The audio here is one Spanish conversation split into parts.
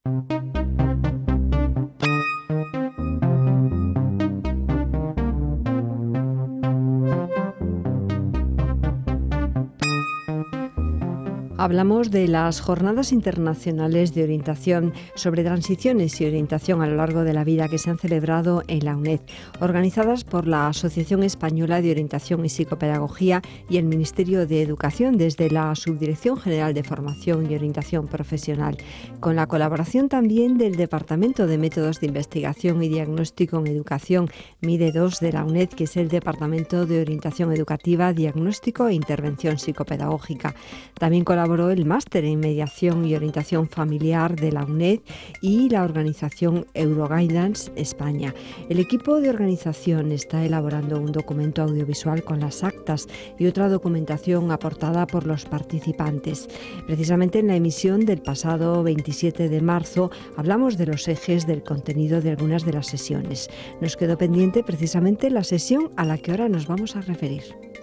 Hablamos de las Jornadas Internacionales de Orientación sobre Transiciones y Orientación a lo largo de la vida que se han celebrado en la UNED, organizadas por la Asociación Española de Orientación y Psicopedagogía y el Ministerio de Educación desde la Subdirección General de Formación y Orientación Profesional, con la colaboración también del Departamento de Métodos de Investigación y Diagnóstico en Educación, MIDE2 de la UNED, que es el Departamento de Orientación Educativa, Diagnóstico e Intervención Psicopedagógica. También colaboró el Máster en Mediación y Orientación Familiar de la UNED y la organización Euroguidance España. El equipo de organización está elaborando un documento audiovisual con las actas y otra documentación aportada por los participantes. Precisamente en la emisión del pasado 27 de marzo hablamos de los ejes del contenido de algunas de las sesiones. Nos quedó pendiente precisamente la sesión a la que ahora nos vamos a referir.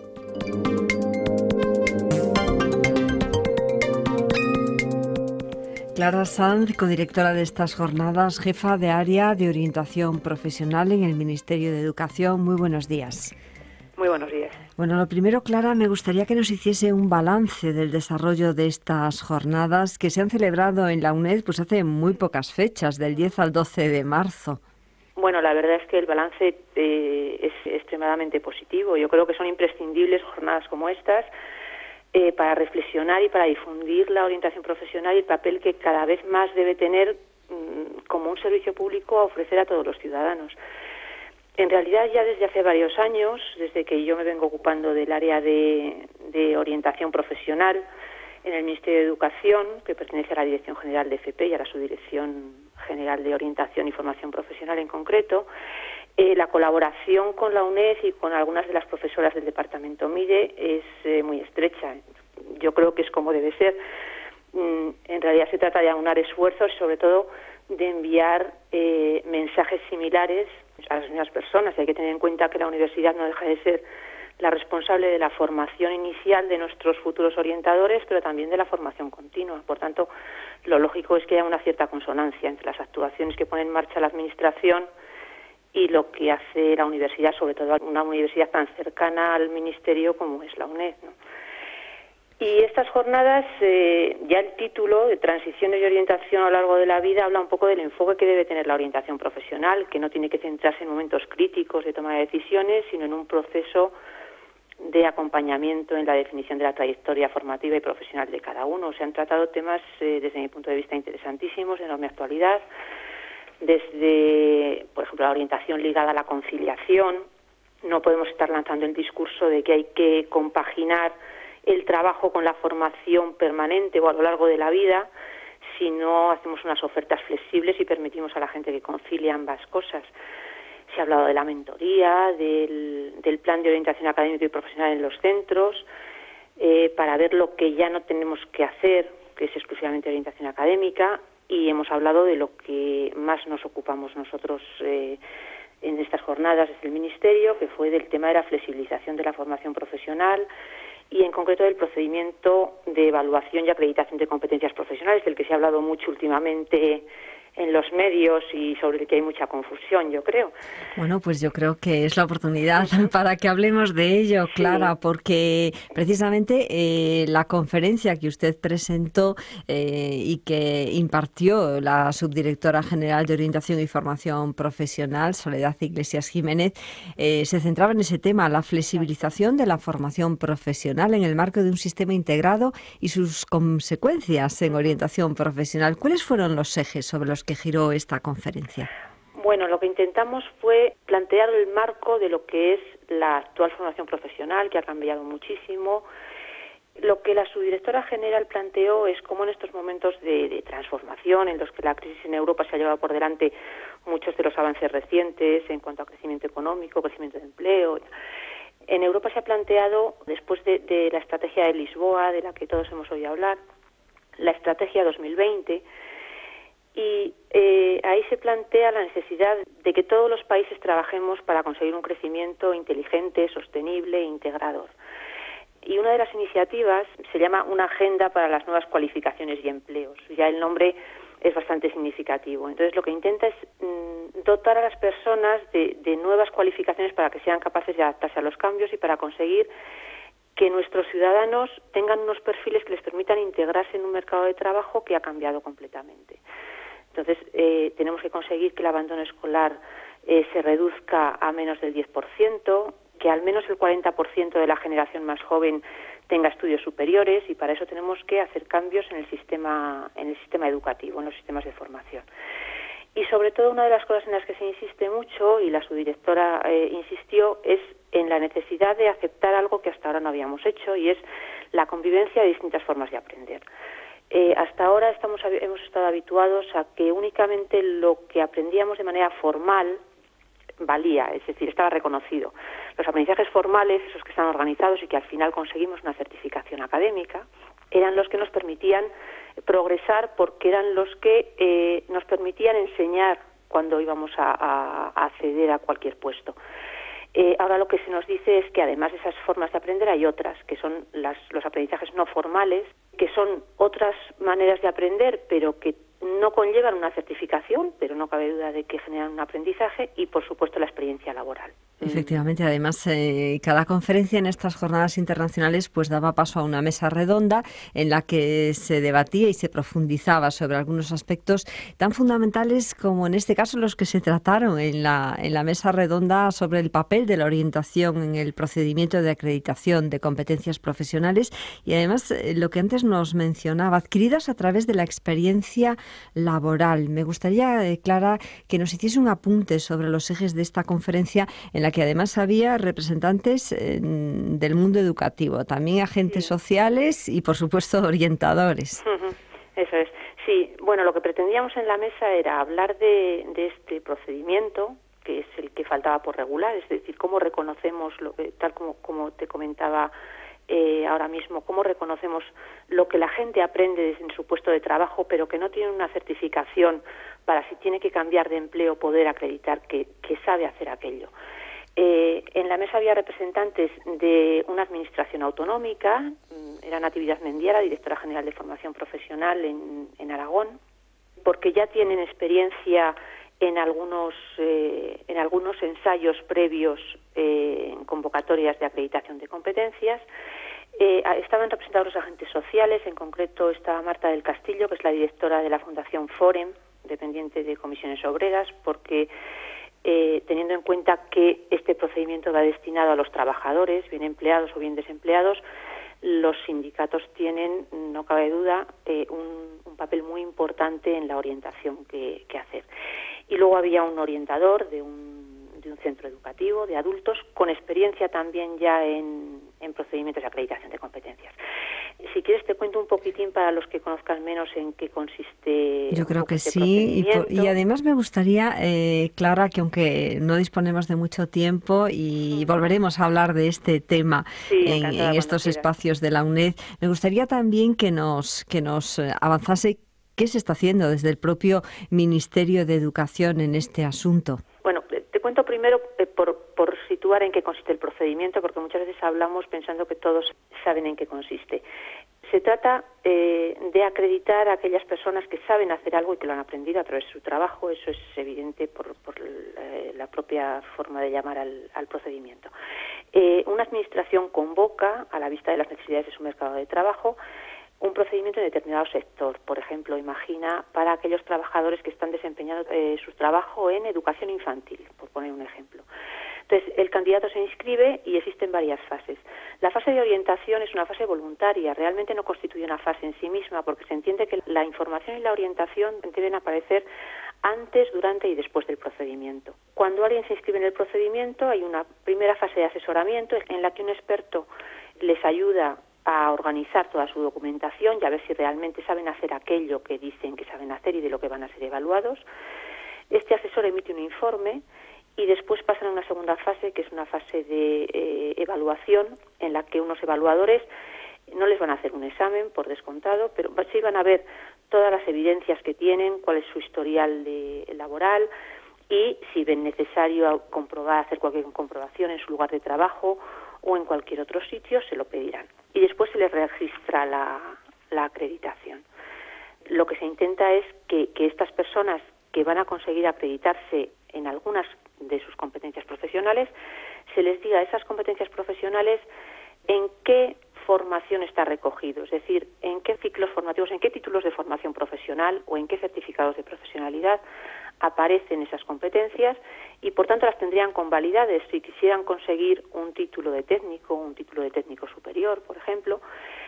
Clara Sanz, codirectora de estas jornadas, jefa de área de orientación profesional en el Ministerio de Educación. Muy buenos días. Muy buenos días. Bueno, lo primero, Clara, me gustaría que nos hiciese un balance del desarrollo de estas jornadas que se han celebrado en la UNED pues hace muy pocas fechas, del 10 al 12 de marzo. Bueno, la verdad es que el balance es extremadamente positivo. Yo creo que son imprescindibles jornadas como estas para reflexionar y para difundir la orientación profesional y el papel que cada vez más debe tener como un servicio público a ofrecer a todos los ciudadanos. En realidad ya desde hace varios años, desde que yo me vengo ocupando del área de orientación profesional en el Ministerio de Educación, que pertenece a la Dirección General de FP y a la Subdirección General de Orientación y Formación Profesional en concreto, la colaboración con la UNED y con algunas de las profesoras del departamento MIDE es muy estrecha. Yo creo que es como debe ser. En realidad se trata de aunar esfuerzos y sobre todo de enviar mensajes similares a las mismas personas. Y hay que tener en cuenta que la universidad no deja de ser la responsable de la formación inicial de nuestros futuros orientadores, pero también de la formación continua. Por tanto, lo lógico es que haya una cierta consonancia entre las actuaciones que pone en marcha la Administración y lo que hace la universidad, sobre todo una universidad tan cercana al Ministerio como es la UNED, ¿no? Y estas jornadas, ya el título de Transiciones y Orientación a lo largo de la vida habla un poco del enfoque que debe tener la orientación profesional, que no tiene que centrarse en momentos críticos de toma de decisiones, sino en un proceso de acompañamiento en la definición de la trayectoria formativa y profesional de cada uno. Se han tratado temas, desde mi punto de vista, interesantísimos, de enorme actualidad, desde, por ejemplo, la orientación ligada a la conciliación. No podemos estar lanzando el discurso de que hay que compaginar el trabajo con la formación permanente o a lo largo de la vida si no hacemos unas ofertas flexibles y permitimos a la gente que concilie ambas cosas. Se ha hablado de la mentoría, del plan de orientación académica y profesional en los centros, para ver lo que ya no tenemos que hacer, que es exclusivamente orientación académica, y hemos hablado de lo que más nos ocupamos nosotros en estas jornadas desde el Ministerio, que fue del tema de la flexibilización de la formación profesional y en concreto del procedimiento de evaluación y acreditación de competencias profesionales, del que se ha hablado mucho últimamente en los medios y sobre el que hay mucha confusión, yo creo. Bueno, pues yo creo que es la oportunidad para que hablemos de ello, Clara, sí. Porque precisamente la conferencia que usted presentó y que impartió la Subdirectora General de Orientación y Formación Profesional, Soledad Iglesias Jiménez, se centraba en ese tema, la flexibilización de la formación profesional en el marco de un sistema integrado y sus consecuencias en orientación profesional. ¿Cuáles fueron los ejes sobre los que giró esta conferencia? Bueno, lo que intentamos fue plantear el marco de lo que es la actual formación profesional, que ha cambiado muchísimo. Lo que la subdirectora general planteó es cómo en estos momentos de transformación, en los que la crisis en Europa se ha llevado por delante muchos de los avances recientes en cuanto a crecimiento económico, crecimiento de empleo. En Europa se ha planteado, después de la estrategia de Lisboa, de la que todos hemos oído hablar, la estrategia 2020, y ahí se plantea la necesidad de que todos los países trabajemos para conseguir un crecimiento inteligente, sostenible e integrador. Y una de las iniciativas se llama Una agenda para las nuevas cualificaciones y empleos. Ya el nombre es bastante significativo. Entonces, lo que intenta es dotar a las personas de nuevas cualificaciones para que sean capaces de adaptarse a los cambios y para conseguir que nuestros ciudadanos tengan unos perfiles que les permitan integrarse en un mercado de trabajo que ha cambiado completamente. Entonces, tenemos que conseguir que el abandono escolar se reduzca a menos del 10%, que al menos el 40% de la generación más joven tenga estudios superiores, y para eso tenemos que hacer cambios en el sistema educativo, en los sistemas de formación. Y sobre todo, una de las cosas en las que se insiste mucho, y la subdirectora insistió, es en la necesidad de aceptar algo que hasta ahora no habíamos hecho, y es la convivencia de distintas formas de aprender. Hasta ahora hemos estado habituados a que únicamente lo que aprendíamos de manera formal valía, es decir, estaba reconocido. Los aprendizajes formales, esos que están organizados y que al final conseguimos una certificación académica, eran los que nos permitían progresar, porque eran los que nos permitían enseñar cuando íbamos a acceder a cualquier puesto. Ahora lo que se nos dice es que además de esas formas de aprender hay otras, que son los aprendizajes no formales, que son otras maneras de aprender, pero que no conllevan una certificación, pero no cabe duda de que generan un aprendizaje, y por supuesto la experiencia laboral. Efectivamente, además cada conferencia en estas jornadas internacionales pues daba paso a una mesa redonda en la que se debatía y se profundizaba sobre algunos aspectos tan fundamentales como en este caso los que se trataron en la mesa redonda sobre el papel de la orientación en el procedimiento de acreditación de competencias profesionales, y además lo que antes nos mencionaba, adquiridas a través de la experiencia laboral. Me gustaría, Clara, que nos hiciese un apunte sobre los ejes de esta conferencia, en la que además había representantes del mundo educativo, también agentes sociales y, por supuesto, orientadores. Eso es. Sí, bueno, lo que pretendíamos en la mesa era hablar de este procedimiento, que es el que faltaba por regular, es decir, cómo reconocemos, tal como te comentaba ahora mismo, cómo reconocemos lo que la gente aprende en su puesto de trabajo, pero que no tiene una certificación para, si tiene que cambiar de empleo, poder acreditar que sabe hacer aquello. En la mesa había representantes de una administración autonómica, era Natividad Mendiara, directora general de formación profesional en Aragón, porque ya tienen experiencia en algunos ensayos previos en convocatorias de acreditación de competencias. Estaban representados los agentes sociales, en concreto estaba Marta del Castillo, que es la directora de la Fundación Forem, dependiente de Comisiones Obreras, porque teniendo en cuenta que este procedimiento va destinado a los trabajadores, bien empleados o bien desempleados, los sindicatos tienen, no cabe duda, un papel muy importante en la orientación que hacer. Y luego había un orientador de un centro educativo de adultos con experiencia también ya en procedimientos de acreditación de competencias. Si quieres te cuento un poquitín para los que conozcan menos en qué consiste. Yo creo que sí, y además me gustaría, Clara, que aunque no disponemos de mucho tiempo y volveremos a hablar de este tema en estos espacios de la UNED, me gustaría también que nos avanzase qué se está haciendo desde el propio Ministerio de Educación en este asunto. Bueno, te cuento primero por situar en qué consiste el procedimiento, porque muchas veces hablamos pensando que todos saben en qué consiste. Se trata de acreditar a aquellas personas que saben hacer algo y que lo han aprendido a través de su trabajo. Eso es evidente por la propia forma de llamar al procedimiento. Una administración convoca, a la vista de las necesidades de su mercado de trabajo, un procedimiento en determinado sector. Por ejemplo, imagina para aquellos trabajadores que están desempeñando su trabajo en educación infantil, por poner un ejemplo. Entonces, el candidato se inscribe y existen varias fases. La fase de orientación es una fase voluntaria, realmente no constituye una fase en sí misma, porque se entiende que la información y la orientación deben aparecer antes, durante y después del procedimiento. Cuando alguien se inscribe en el procedimiento, hay una primera fase de asesoramiento en la que un experto les ayuda a organizar toda su documentación y a ver si realmente saben hacer aquello que dicen que saben hacer y de lo que van a ser evaluados. Este asesor emite un informe y después pasan a una segunda fase, que es una fase de evaluación, en la que unos evaluadores no les van a hacer un examen, por descontado, pero sí van a ver todas las evidencias que tienen, cuál es su historial laboral, y si ven necesario hacer cualquier comprobación en su lugar de trabajo o en cualquier otro sitio, se lo pedirán. Y después se les registra la acreditación. lo que se intenta es que estas personas que van a conseguir acreditarse en algunas de sus competencias profesionales, se les diga a esas competencias profesionales en qué formación está recogido, es decir, en qué ciclos formativos, en qué títulos de formación profesional o en qué certificados de profesionalidad aparecen esas competencias y, por tanto, las tendrían convalidadas si quisieran conseguir un título de técnico superior, por ejemplo.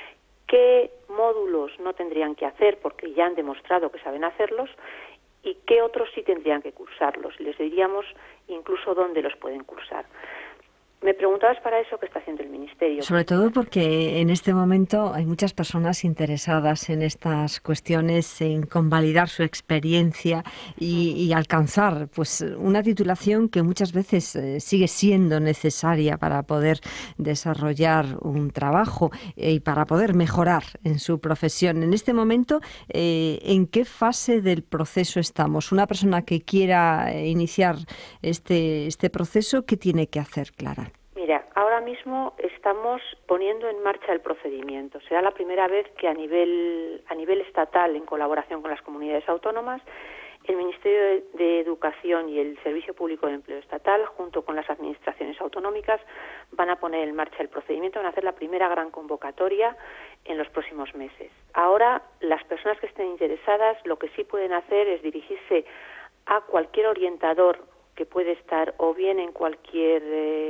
¿Qué módulos no tendrían que hacer porque ya han demostrado que saben hacerlos y qué otros sí tendrían que cursarlos? Les diríamos incluso dónde los pueden cursar. Me preguntabas para eso qué está haciendo el Ministerio. Sobre todo porque en este momento hay muchas personas interesadas en estas cuestiones, en convalidar su experiencia y alcanzar pues una titulación que muchas veces sigue siendo necesaria para poder desarrollar un trabajo y para poder mejorar en su profesión. En este momento, ¿en qué fase del proceso estamos? Una persona que quiera iniciar este proceso, ¿qué tiene que hacer, Clara? Mira, ahora mismo estamos poniendo en marcha el procedimiento. Será la primera vez que a nivel estatal, en colaboración con las comunidades autónomas, el Ministerio de Educación y el Servicio Público de Empleo Estatal, junto con las administraciones autonómicas, van a poner en marcha el procedimiento, van a hacer la primera gran convocatoria en los próximos meses. Ahora, las personas que estén interesadas, lo que sí pueden hacer es dirigirse a cualquier orientador que puede estar o bien en cualquier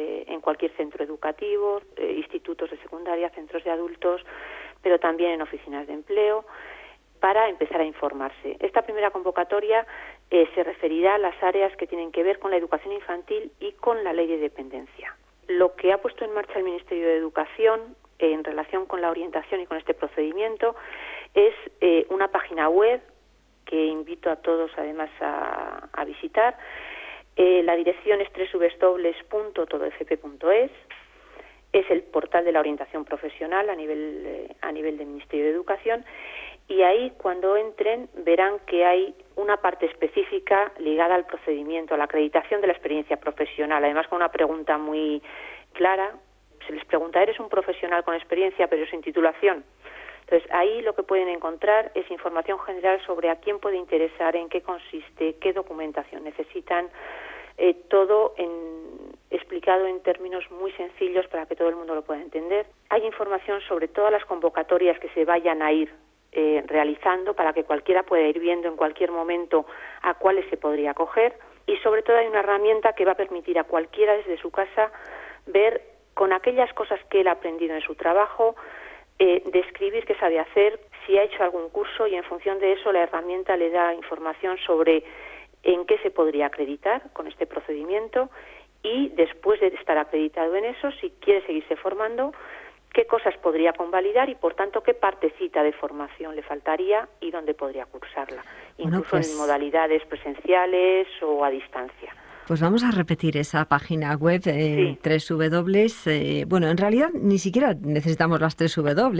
centro educativo, institutos de secundaria, centros de adultos, pero también en oficinas de empleo, para empezar a informarse. Esta primera convocatoria se referirá a las áreas que tienen que ver con la educación infantil y con la ley de dependencia. Lo que ha puesto en marcha el Ministerio de Educación en relación con la orientación y con este procedimiento es una página web que invito a todos además a visitar. La dirección es www.todofp.es. Es el portal de la orientación profesional a nivel del Ministerio de Educación, y ahí cuando entren verán que hay una parte específica ligada al procedimiento, a la acreditación de la experiencia profesional, además con una pregunta muy clara. Se les pregunta, ¿eres un profesional con experiencia pero sin titulación? Entonces, ahí lo que pueden encontrar es información general sobre a quién puede interesar, en qué consiste, qué documentación necesitan, todo explicado en términos muy sencillos para que todo el mundo lo pueda entender. Hay información sobre todas las convocatorias que se vayan a ir realizando para que cualquiera pueda ir viendo en cualquier momento a cuáles se podría acoger, y sobre todo hay una herramienta que va a permitir a cualquiera desde su casa ver con aquellas cosas que él ha aprendido en su trabajo, describir qué sabe hacer, si ha hecho algún curso, y en función de eso la herramienta le da información sobre en qué se podría acreditar con este procedimiento, y después de estar acreditado en eso, si quiere seguirse formando, qué cosas podría convalidar y, por tanto, qué partecita de formación le faltaría y dónde podría cursarla, incluso en modalidades presenciales o a distancia. Pues vamos a repetir esa página web, sí. Bueno, en realidad ni siquiera necesitamos las 3 W,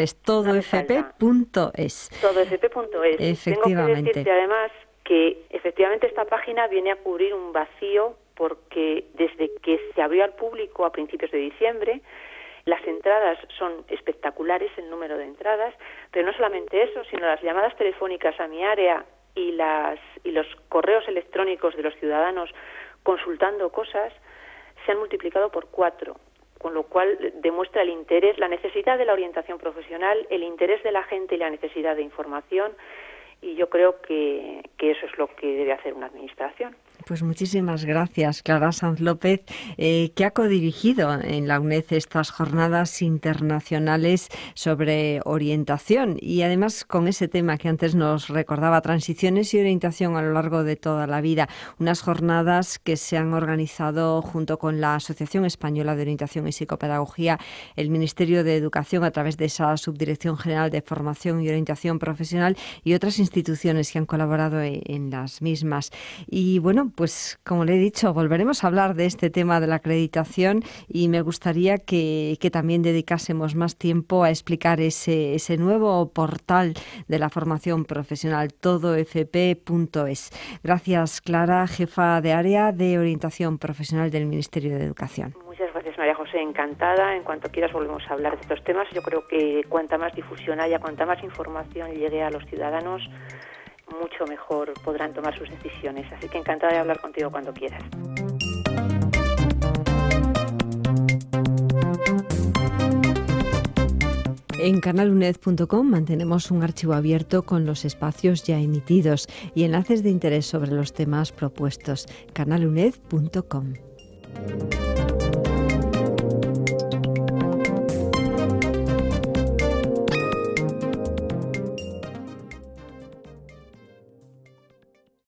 todofp.es. Todofp.es. Efectivamente. Tengo que decirte además que efectivamente esta página viene a cubrir un vacío, porque desde que se abrió al público a principios de diciembre, las entradas son espectaculares, el número de entradas, pero no solamente eso, sino las llamadas telefónicas a mi área y los correos electrónicos de los ciudadanos consultando cosas se han multiplicado por 4, con lo cual demuestra el interés, la necesidad de la orientación profesional, el interés de la gente y la necesidad de información, y yo creo que eso es lo que debe hacer una administración. Pues muchísimas gracias, Clara Sanz López, que ha codirigido en la UNED estas jornadas internacionales sobre orientación, y además con ese tema que antes nos recordaba, transiciones y orientación a lo largo de toda la vida. Unas jornadas que se han organizado junto con la Asociación Española de Orientación y Psicopedagogía, el Ministerio de Educación a través de esa Subdirección General de Formación y Orientación Profesional, y otras instituciones que han colaborado en las mismas. Y bueno, pues como le he dicho, volveremos a hablar de este tema de la acreditación, y me gustaría que también dedicásemos más tiempo a explicar ese nuevo portal de la formación profesional, todofp.es. Gracias, Clara, jefa de área de orientación profesional del Ministerio de Educación. Muchas gracias, María José. José, encantada. En cuanto quieras volvemos a hablar de estos temas. Yo creo que cuanta más difusión haya, cuanta más información llegue a los ciudadanos, mucho mejor podrán tomar sus decisiones. Así que encantada de hablar contigo cuando quieras. En canaluned.com mantenemos un archivo abierto con los espacios ya emitidos y enlaces de interés sobre los temas propuestos. canaluned.com.